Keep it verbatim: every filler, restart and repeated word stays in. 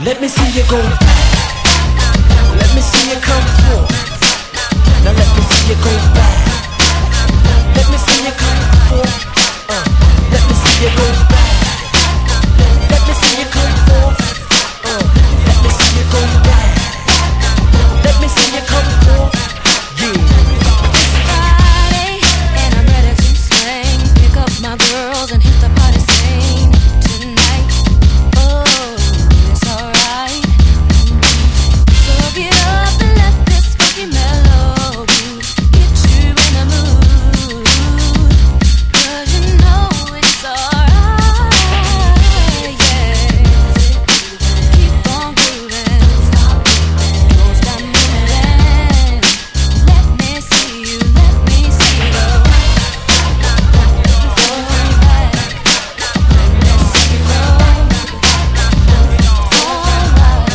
Let me see you go back. Let me see you come forth. Now let me see you go back. Let me see you come forth. Uh, let me see you go back. Let me see you come